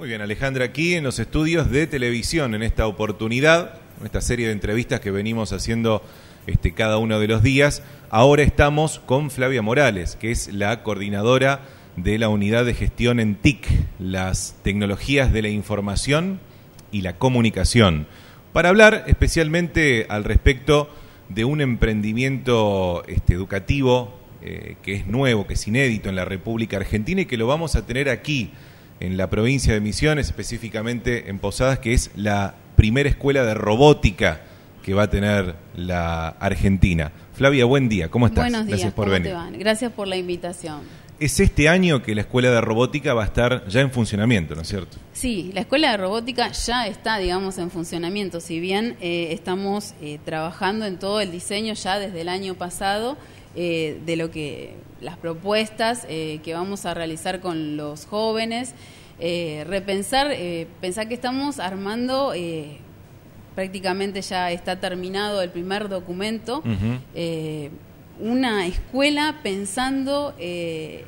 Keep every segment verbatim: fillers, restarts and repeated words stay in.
Muy bien, Alejandra, aquí en los estudios de televisión, en esta oportunidad, en esta serie de entrevistas que venimos haciendo este, cada uno de los días, ahora estamos con Flavia Morales, que es la coordinadora de la unidad de gestión en T I C, las tecnologías de la información y la comunicación, para hablar especialmente al respecto de un emprendimiento este, educativo eh, que es nuevo, que es inédito en la República Argentina y que lo vamos a tener aquí en la provincia de Misiones, específicamente en Posadas, que es la primera escuela de robótica que va a tener la Argentina. Flavia, buen día, ¿cómo estás? Buenos días, Gracias por ¿cómo venir. te van? Gracias por la invitación. Es este año que la escuela de robótica va a estar ya en funcionamiento, ¿no es cierto? Sí, la escuela de robótica ya está, digamos, en funcionamiento. Si bien eh, estamos eh, trabajando en todo el diseño ya desde el año pasado, eh, de lo que las propuestas eh, que vamos a realizar con los jóvenes, eh, repensar, eh, pensar que estamos armando, eh, prácticamente ya está terminado el primer documento, uh-huh. eh, una escuela pensando eh,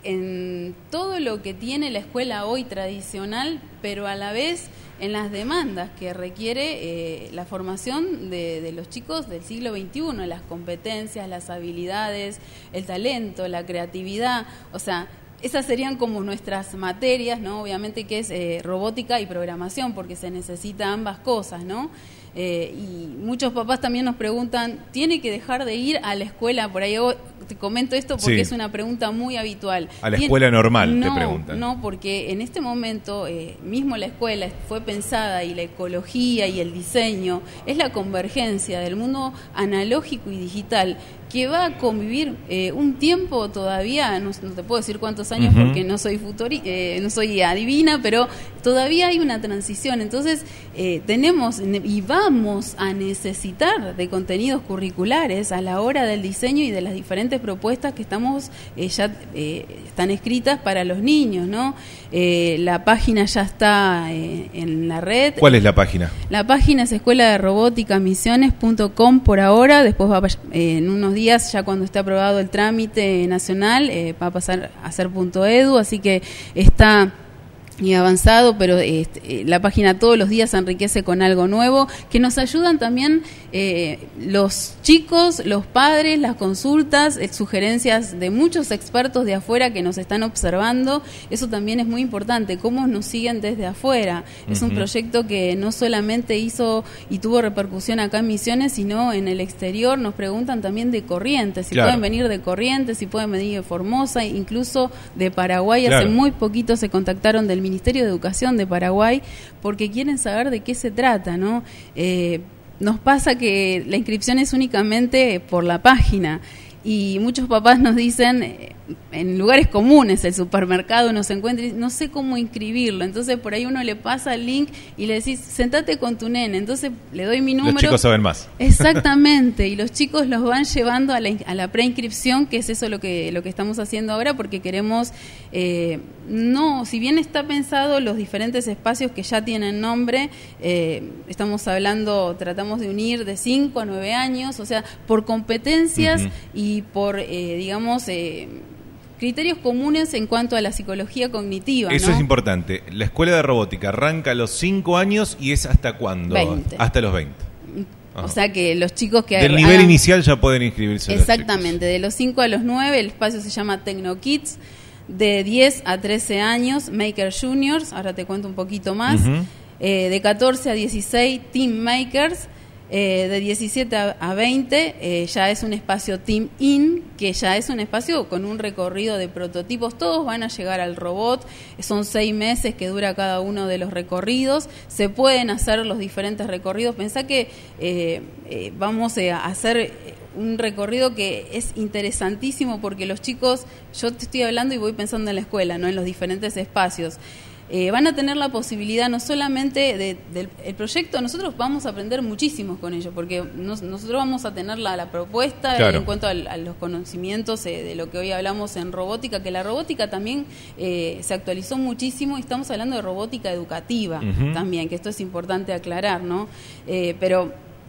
en todo lo que tiene la escuela hoy tradicional, pero a la vez en las demandas que requiere eh, la formación de, de los chicos del siglo veintiuno, las competencias, las habilidades, el talento, la creatividad, o sea, esas serían como nuestras materias, ¿no? Obviamente que es eh, robótica y programación, porque se necesita ambas cosas, ¿no? Eh, y muchos papás también nos preguntan, ¿tiene que dejar de ir a la escuela? Por ahí yo te comento esto porque sí. Es una pregunta muy habitual. A la escuela normal, no, te preguntan. No, porque en este momento eh, mismo la escuela fue pensada y la ecología y el diseño es la convergencia del mundo analógico y digital que va a convivir eh, un tiempo todavía, no, no te puedo decir cuántos años uh-huh. porque no soy futuri, eh, no soy adivina, pero todavía hay una transición. Entonces eh, tenemos y vamos a necesitar de contenidos curriculares a la hora del diseño y de las diferentes propuestas que estamos eh, ya eh, están escritas para los niños, ¿no? Eh, la página ya está eh, en la red. ¿Cuál es la página? La página es escuela de robótica misiones punto com por ahora. Después va a, eh, en unos días, ya cuando esté aprobado el trámite nacional, eh, va a pasar a ser punto edu, así que está y avanzado, pero este, la página todos los días se enriquece con algo nuevo, que nos ayudan también eh, los chicos, los padres, las consultas, eh, sugerencias de muchos expertos de afuera que nos están observando. Eso también es muy importante, cómo nos siguen desde afuera. Uh-huh. Es un proyecto que no solamente hizo y tuvo repercusión acá en Misiones, sino en el exterior. Nos preguntan también de Corrientes, si claro. pueden venir de Corrientes, si pueden venir de Formosa, incluso de Paraguay. Claro. Hace muy poquito se contactaron del Ministerio de Educación de Paraguay porque quieren saber de qué se trata, ¿no? Eh, nos pasa que la inscripción es únicamente por la página y muchos papás nos dicen, eh, en lugares comunes, el supermercado nos encuentra y no sé cómo inscribirlo, entonces por ahí uno le pasa el link y le decís, sentate con tu nene, entonces le doy mi número. Los chicos saben más. Exactamente, y los chicos los van llevando a la, a la preinscripción, que es eso lo que, lo que estamos haciendo ahora, porque queremos, eh, no, si bien está pensado los diferentes espacios que ya tienen nombre, eh, estamos hablando, tratamos de unir de cinco a nueve años, o sea, por competencias uh-huh. y por, eh, digamos, eh, criterios comunes en cuanto a la psicología cognitiva. Eso ¿no? es importante. La escuela de robótica arranca a los cinco años y es ¿hasta cuándo? veinte. Hasta los veinte. Ajá. O sea que los chicos que... Del nivel hagan... inicial ya pueden inscribirse. Exactamente, de los cinco a los nueve, el espacio se llama TecnoKids, de diez a trece años, Maker Juniors, ahora te cuento un poquito más, uh-huh. eh, de catorce a dieciséis, Team Makers, Eh, de diecisiete a veinte eh, ya es un espacio Team In, que ya es un espacio con un recorrido de prototipos. Todos van a llegar al robot, son seis meses que dura cada uno de los recorridos, se pueden hacer los diferentes recorridos. Pensá que eh, eh, vamos a hacer un recorrido que es interesantísimo porque los chicos, yo te estoy hablando y voy pensando en la escuela, no en los diferentes espacios. Eh, van a tener la posibilidad no solamente de, del el proyecto, nosotros vamos a aprender muchísimo con ello, porque nos, nosotros vamos a tener la, la propuesta claro. en cuanto a, a los conocimientos eh, de lo que hoy hablamos en robótica, que la robótica también eh, se actualizó muchísimo y estamos hablando de robótica educativa uh-huh. también, que esto es importante aclarar, ¿no? Eh, pero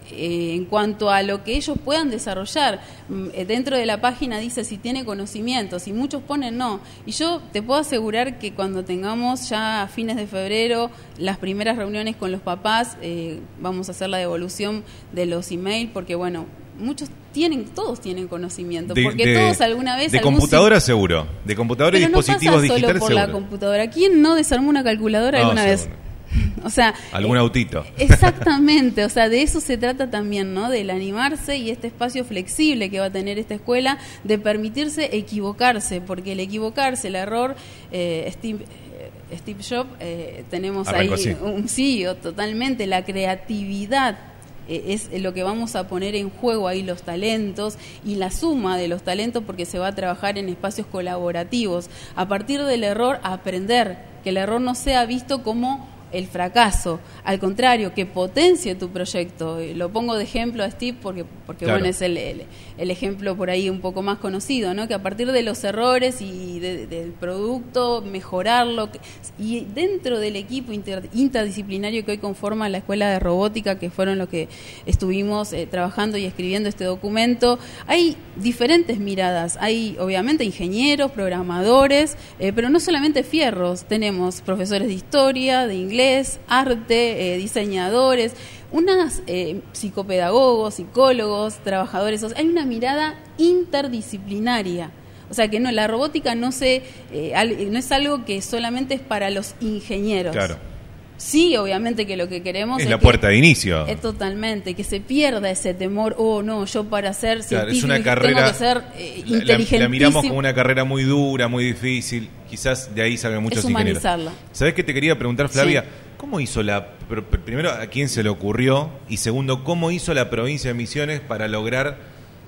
eh, en cuanto a lo que ellos puedan desarrollar. Eh, dentro de la página dice si tiene conocimientos y muchos ponen no. Y yo te puedo asegurar que cuando tengamos ya a fines de febrero las primeras reuniones con los papás, eh, vamos a hacer la devolución de los emails, porque bueno, muchos tienen, todos tienen conocimiento, de, porque de, todos alguna vez... De computadora si... seguro, de computadora y dispositivos digitales seguro. Pero no pasa solo por la computadora. ¿Quién no desarmó una calculadora no, alguna seguro. vez? O sea, algún eh, autito. Exactamente, o sea, de eso se trata también, ¿no? Del animarse y este espacio flexible que va a tener esta escuela, de permitirse equivocarse, porque el equivocarse, el error, eh, Steve, eh, Steve Jobs, eh, tenemos Arranco ahí así. un sí, totalmente, la creatividad. Es lo que vamos a poner en juego ahí, los talentos y la suma de los talentos, porque se va a trabajar en espacios colaborativos. A partir del error, aprender, que el error no sea visto como el fracaso, al contrario, que potencie tu proyecto. Lo pongo de ejemplo a Steve porque, porque claro. bueno, es el, el, el ejemplo por ahí un poco más conocido, ¿no? Que a partir de los errores y de, de, del producto, mejorarlo. Y dentro del equipo inter, interdisciplinario que hoy conforma la Escuela de Robótica, que fueron los que estuvimos eh, trabajando y escribiendo este documento, hay diferentes miradas. Hay, obviamente, ingenieros, programadores, eh, pero no solamente fierros. Tenemos profesores de historia, de inglés, arte, eh, diseñadores, unas eh, psicopedagogos, psicólogos, trabajadores. O sea, hay una mirada interdisciplinaria. O sea, que no, la robótica no se eh, al, no es algo que solamente es para los ingenieros. Claro. Sí, obviamente que lo que queremos es, es la que, puerta de inicio. Es totalmente, que se pierda ese temor, oh no, yo para ser claro, científico es una carrera, tengo que ser eh, inteligentísimo. La, la miramos como una carrera muy dura, muy difícil, quizás de ahí salgan muchos es ingenieros. ¿Sabés qué te quería preguntar, Flavia? Sí. ¿Cómo hizo la, primero, a quién se le ocurrió? Y segundo, ¿cómo hizo la provincia de Misiones para lograr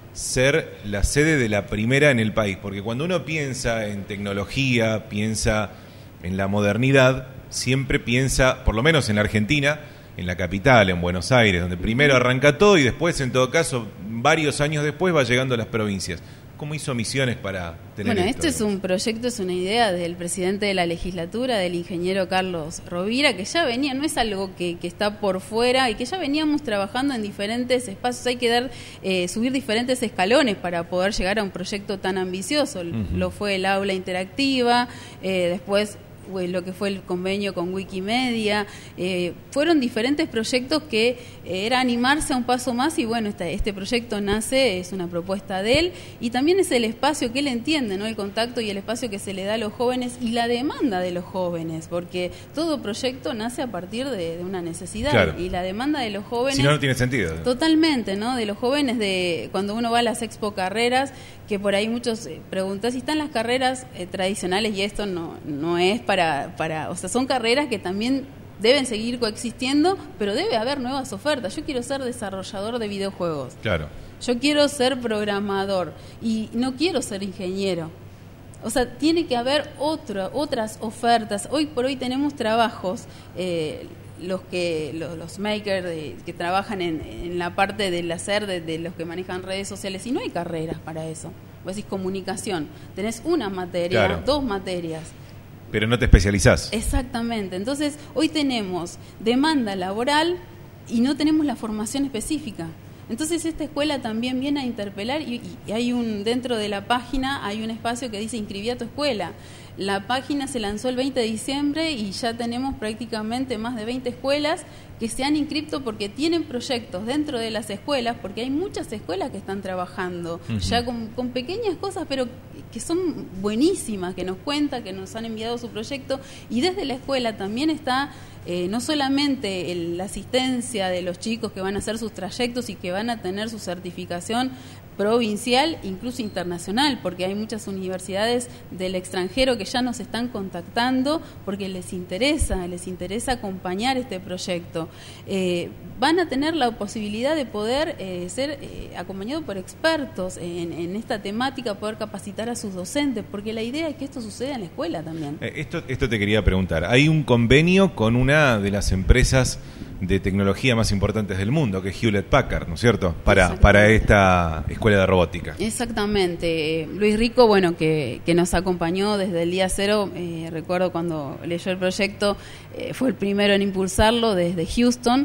ser la sede de la primera en el país? Porque cuando uno piensa en tecnología, piensa en la modernidad, siempre piensa, por lo menos en la Argentina, en la capital, en Buenos Aires, donde primero arranca todo y después, en todo caso, varios años después va llegando a las provincias. ¿Cómo hizo Misiones para tener bueno, esto? Bueno, esto es un proyecto, es una idea del presidente de la legislatura, del ingeniero Carlos Rovira, que ya venía, no es algo que, que está por fuera y que ya veníamos trabajando en diferentes espacios. Hay que dar, eh, subir diferentes escalones para poder llegar a un proyecto tan ambicioso. Uh-huh. Lo fue el aula interactiva, eh, después lo que fue el convenio con Wikimedia, eh, fueron diferentes proyectos que eh, era animarse a un paso más y bueno, este, este proyecto nace, es una propuesta de él y también es el espacio que él entiende, ¿no? El contacto y el espacio que se le da a los jóvenes y la demanda de los jóvenes, porque todo proyecto nace a partir de, de una necesidad claro. y la demanda de los jóvenes... Si no, no tiene sentido. Totalmente, ¿no? De los jóvenes, de cuando uno va a las expo carreras, que por ahí muchos eh, preguntan si están las carreras eh, tradicionales y esto no, no es para Para, para, o sea, son carreras que también deben seguir coexistiendo, pero debe haber nuevas ofertas. Yo quiero ser desarrollador de videojuegos. Claro. Yo quiero ser programador y no quiero ser ingeniero. O sea, tiene que haber otra, otras ofertas. Hoy por hoy tenemos trabajos, eh, los que los, los makers de, que trabajan en, en la parte del hacer, de, de los que manejan redes sociales, y no hay carreras para eso. Vos decís comunicación, tenés una materia, claro. dos materias. Pero no te especializás. Exactamente. Entonces, hoy tenemos demanda laboral y no tenemos la formación específica. Entonces, esta escuela también viene a interpelar y, y hay un dentro de la página hay un espacio que dice inscribí a tu escuela. La página se lanzó el veinte de diciembre y ya tenemos prácticamente más de veinte escuelas que se han inscrito porque tienen proyectos dentro de las escuelas, porque hay muchas escuelas que están trabajando uh-huh. ya con, con pequeñas cosas, pero que son buenísimas, que nos cuentan, que nos han enviado su proyecto, y desde la escuela también está eh, no solamente el, la asistencia de los chicos que van a hacer sus trayectos y que van a tener su certificación provincial, incluso internacional, porque hay muchas universidades del extranjero que ya nos están contactando porque les interesa, les interesa acompañar este proyecto. Eh, van a tener la posibilidad de poder eh, ser eh, acompañados por expertos en, en esta temática, poder capacitar a sus docentes, porque la idea es que esto suceda en la escuela también. Eh, esto, esto te quería preguntar. Hay un convenio con una de las empresas de tecnología más importantes del mundo, que es Hewlett Packard, ¿no es cierto? Para, para esta escuela de robótica. Exactamente. Luis Rico, bueno, que, que nos acompañó desde el día cero, eh, recuerdo cuando leyó el proyecto, eh, fue el primero en impulsarlo desde Houston.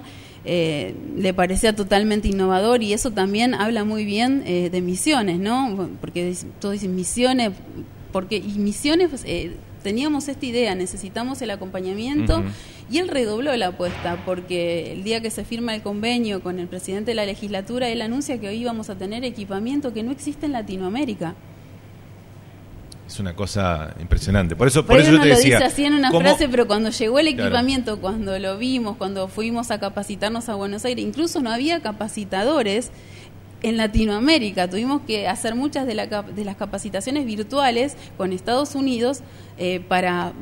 eh, le parecía totalmente innovador, y eso también habla muy bien eh, de Misiones, ¿no? Porque todos dicen Misiones, porque y Misiones eh, teníamos esta idea, necesitamos el acompañamiento, uh-huh. y él redobló la apuesta, porque el día que se firma el convenio con el presidente de la legislatura, él anuncia que hoy íbamos a tener equipamiento que no existe en Latinoamérica. Es una cosa impresionante. Por eso, por, por eso yo te lo decía. Dice así en una ¿cómo? frase, pero cuando llegó el equipamiento, claro. cuando lo vimos, cuando fuimos a capacitarnos a Buenos Aires, incluso no había capacitadores en Latinoamérica. Tuvimos que hacer muchas de, la, de las capacitaciones virtuales con Estados Unidos eh, para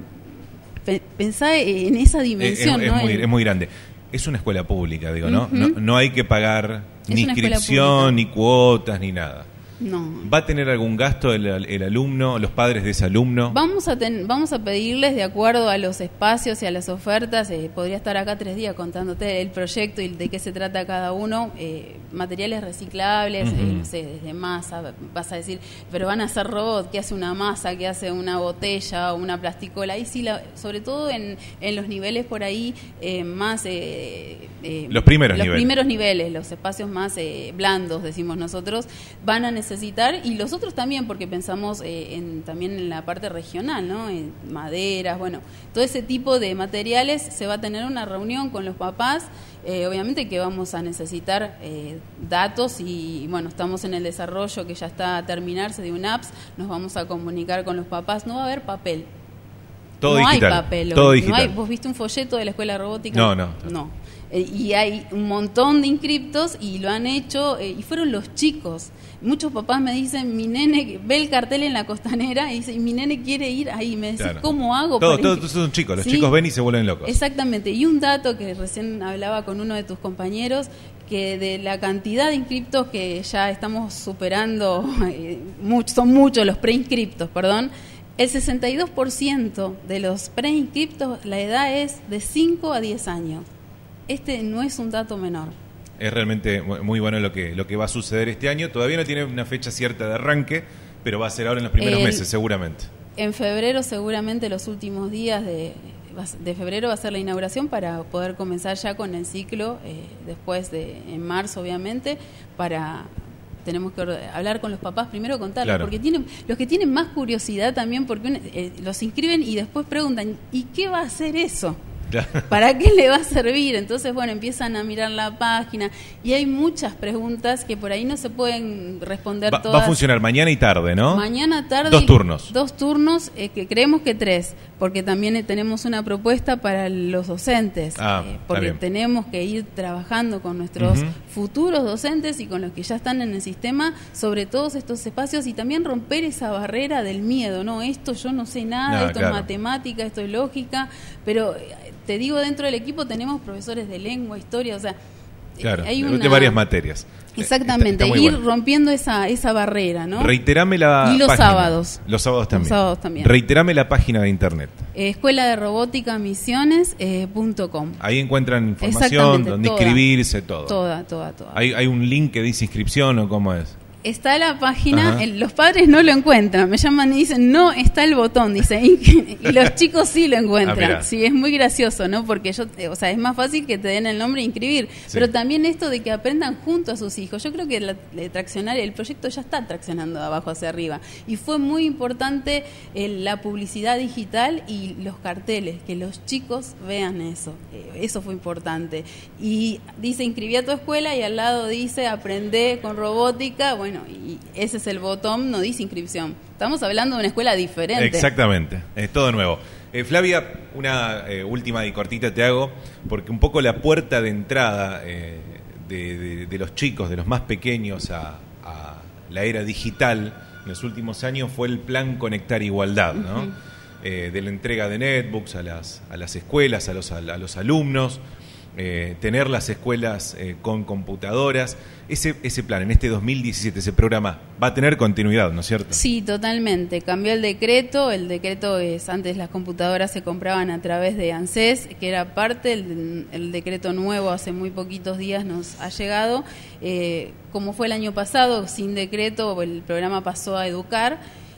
pe- pensar en esa dimensión. Es, es, ¿no? es, muy, en, es muy grande. Es una escuela pública, digo, ¿no? Uh-huh. No, no hay que pagar es ni inscripción, ni cuotas, ni nada. No. ¿Va a tener algún gasto el, el alumno, los padres de ese alumno? Vamos a ten, vamos a pedirles, de acuerdo a los espacios y a las ofertas, eh, podría estar acá tres días contándote el proyecto y de qué se trata cada uno, eh, materiales reciclables, uh-huh. eh, no sé, desde masa, vas a decir, pero van a hacer robot, ¿qué hace una masa, qué hace una botella o una plasticola? Ahí sí, la, sobre todo en, en los niveles por ahí eh, más... Eh, eh, los primeros los niveles. primeros niveles, los espacios más eh, blandos, decimos nosotros, van a necesitar, y los otros también, porque pensamos eh, en, también en la parte regional, ¿no? En maderas, bueno, todo ese tipo de materiales. Se va a tener una reunión con los papás, eh, obviamente que vamos a necesitar eh, datos, y bueno, estamos en el desarrollo que ya está a terminarse de un apps, nos vamos a comunicar con los papás, no va a haber papel. Todo no digital. hay papel. Todo no digital. Hay, ¿vos viste un folleto de la escuela robótica? No, no. No. Eh, y hay un montón de inscriptos y lo han hecho, eh, y fueron los chicos. Muchos papás me dicen, mi nene ve el cartel en la Costanera y dice, mi nene quiere ir ahí. Me decís, claro. ¿cómo hago? Todos todo, todo son chicos, los ¿Sí? chicos ven y se vuelven locos. Exactamente. Y un dato que recién hablaba con uno de tus compañeros, que de la cantidad de inscriptos que ya estamos superando, eh, mucho, son muchos los preinscriptos, perdón, el sesenta y dos por ciento de los preinscriptos, la edad es de cinco a diez años. Este no es un dato menor. Es realmente muy bueno lo que, lo que va a suceder este año. Todavía no tiene una fecha cierta de arranque, pero va a ser ahora en los primeros el, meses, seguramente. En febrero, seguramente los últimos días de, de febrero va a ser la inauguración, para poder comenzar ya con el ciclo, eh, después de en marzo, obviamente, para... Tenemos que hablar con los papás, primero contarles, claro. porque tienen, los que tienen más curiosidad también, porque un, eh, los inscriben y después preguntan, ¿y qué va a hacer eso? ¿Para qué le va a servir? Entonces, bueno, empiezan a mirar la página y hay muchas preguntas que por ahí no se pueden responder va, todas. Va a funcionar mañana y tarde, ¿no? Mañana, tarde. Dos turnos. Dos turnos, eh, que creemos que tres, porque también eh, tenemos una propuesta para los docentes, ah, eh, porque tenemos que ir trabajando con nuestros uh-huh. futuros docentes y con los que ya están en el sistema sobre todos estos espacios, y también romper esa barrera del miedo, ¿no? Esto yo no sé nada, no, esto claro. es matemática, esto es lógica, pero... Te digo, dentro del equipo tenemos profesores de lengua, historia, o sea, claro, hay una... de varias materias. Exactamente, está, está ir bueno. rompiendo esa esa barrera, ¿no? Reiterame la Y los página. sábados. Los sábados también. Los sábados también. Reiterame la página de internet. Eh, Escuela de Robótica Misiones punto com. Ahí encuentran información, donde toda, inscribirse, todo. Toda, toda, toda. ¿Hay, ¿Hay un link que dice inscripción o cómo es? Está la página, el, los padres no lo encuentran, me llaman y dicen, no, está el botón, dice, y, y los chicos sí lo encuentran. Ah, sí, es muy gracioso, ¿no? Porque yo, o sea, es más fácil que te den el nombre e inscribir, sí. Pero también esto de que aprendan junto a sus hijos. Yo creo que la, la traccionar, el proyecto ya está traccionando de abajo hacia arriba, y fue muy importante el, la publicidad digital y los carteles, que los chicos vean eso, eso fue importante. Y dice, inscribí a tu escuela, y al lado dice, aprende con robótica, bueno, Bueno, y ese es el botón, no dice inscripción. Estamos hablando de una escuela diferente. Exactamente, es todo nuevo. Eh, Flavia, una eh, última y cortita te hago, porque un poco la puerta de entrada eh, de, de, de los chicos, de los más pequeños a, a la era digital en los últimos años fue el plan Conectar Igualdad, ¿no? Uh-huh. Eh, de la entrega de netbooks a las, a las escuelas, a los, a los alumnos. Eh, tener las escuelas eh, con computadoras, ese ese plan en este dos mil diecisiete, ese programa va a tener continuidad, ¿no es cierto? Sí, totalmente. Cambió el decreto, el decreto es, antes las computadoras se compraban a través de ANSES, que era parte, el, el decreto nuevo hace muy poquitos días nos ha llegado, eh, como fue el año pasado, sin decreto, el programa pasó a Educar.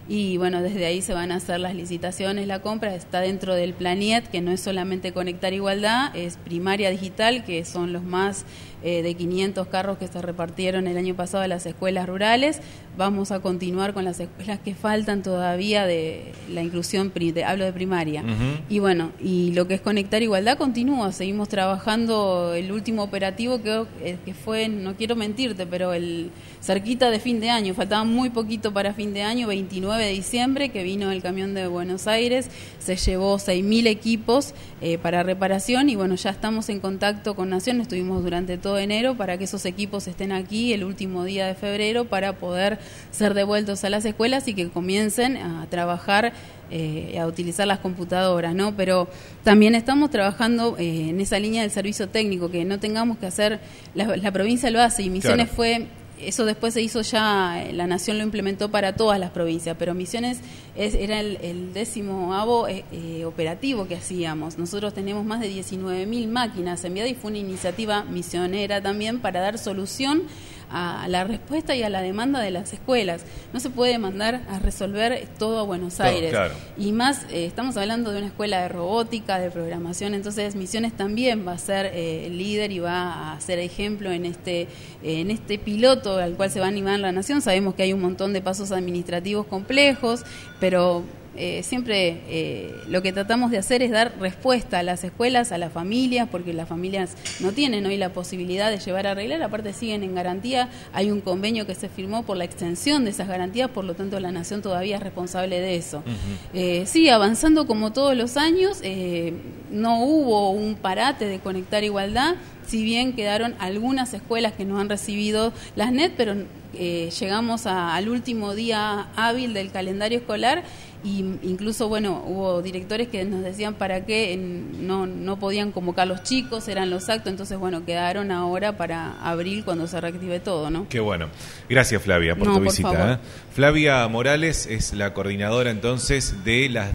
y bueno, desde ahí se van a hacer las licitaciones, la compra, está dentro del Planiet, que no es solamente Conectar Igualdad, es Primaria Digital, que son los más eh, de quinientos carros que se repartieron el año pasado a las escuelas rurales. Vamos a continuar con las escuelas que faltan todavía de la inclusión, de, hablo de primaria. Uh-huh. Y bueno, y lo que es Conectar Igualdad continúa, seguimos trabajando. El último operativo que, que fue, no quiero mentirte, pero el cerquita de fin de año, faltaba muy poquito para fin de año, veintinueve de diciembre, que vino el camión de Buenos Aires, se llevó seis mil equipos eh, para reparación, y bueno, ya estamos en contacto con Nación, estuvimos durante todo enero para que esos equipos estén aquí el último día de febrero para poder ser devueltos a las escuelas y que comiencen a trabajar, eh, a utilizar las computadoras, ¿no? Pero también estamos trabajando eh, en esa línea del servicio técnico, que no tengamos que hacer, la, la provincia lo hace, y Misiones claro. fue... Eso después se hizo ya, la Nación lo implementó para todas las provincias, pero Misiones es, era el, el décimo avo eh, eh, operativo que hacíamos. Nosotros tenemos más de diecinueve mil máquinas enviadas y fue una iniciativa misionera también para dar solución a la respuesta y a la demanda de las escuelas. No se puede mandar a resolver todo a Buenos Aires. Claro, claro. Y más, eh, estamos hablando de una escuela de robótica, de programación, entonces Misiones también va a ser eh, líder y va a ser ejemplo en este, eh, en este piloto al cual se va a animar la Nación. Sabemos que hay un montón de pasos administrativos complejos, pero... Eh, siempre eh, lo que tratamos de hacer es dar respuesta a las escuelas, a las familias, porque las familias no tienen hoy la posibilidad de llevar a arreglar, aparte siguen en garantía, hay un convenio que se firmó por la extensión de esas garantías, por lo tanto la Nación todavía es responsable de eso. Uh-huh. eh, sí, avanzando como todos los años, eh, no hubo un parate de Conectar Igualdad, si bien quedaron algunas escuelas que no han recibido las N E T, pero eh, llegamos a, al último día hábil del calendario escolar, y incluso, bueno, hubo directores que nos decían para qué no, no podían convocar los chicos, eran los actos, entonces, bueno, quedaron ahora para abril cuando se reactive todo, ¿no? Qué bueno. Gracias, Flavia, por no, tu por visita. favor. ¿eh? Flavia Morales es la coordinadora, entonces, de las